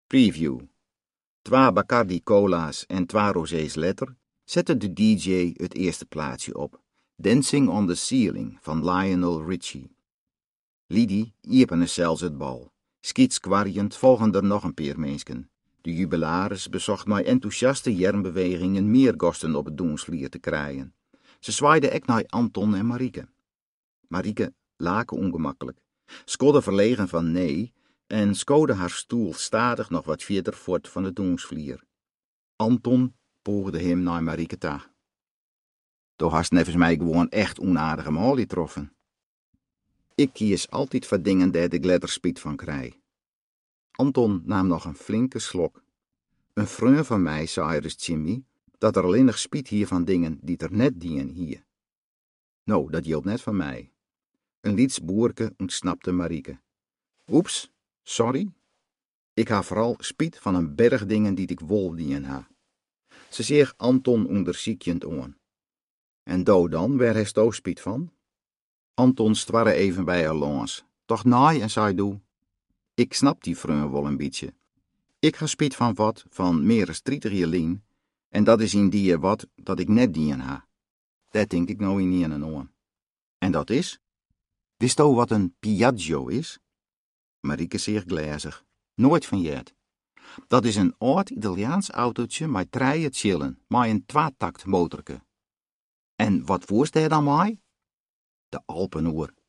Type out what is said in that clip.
Preview. 2 Bacardi cola's en 2 rosés letter zette de DJ het eerste plaatsje op. Dancing on the Ceiling van Lionel Richie. Lidie iepene zelfs het bal. Schietskwarjend volgen er nog een paar mensen. De jubilaris bezocht mij enthousiaste jernbewegingen meer gasten op het doensvlier te krijgen. Ze zwaaide ek naar Anton en Marieke. Marieke laken ongemakkelijk, skodde verlegen van nee en skoode haar stoel stadig nog wat verder voort van de doensvlier. Anton poogde hem naar Marieke toe. Toch hast nevens mij gewoon echt onaardige malie troffen. Ik kies altijd voor dingen daar ik letter spiet van krijg. Anton nam nog een flinke slok. Een vriend van mij zei dus Jimmy dat er alleen nog spiet hier van dingen die er net dienen hier. Nou, dat hield net van mij. Een lieds boerke ontsnapte Marieke. Oeps, sorry. Ik ha vooral spiet van een berg dingen die ik wol dien ha. Ze zeeg Anton onderziekjend aan. En do dan, waar heeft o spiet van? Anton stwarre even bij haar langs. Toch naai en zei doe. Ik snap die vreun wel een beetje. Ik ga spiet van wat van meer dan 30 jaar en dat is in die wat dat ik net dien ha. Dat denk ik nou in niet aan. En dat is? Wist o wat een Piaggio is? Marieke zeer glazig. Nooit van jet. Dat is een oud Italiaans autootje met 3 chillen, met een 2-takt motorke. En wat voerst hij dan mij? De Alpenoer.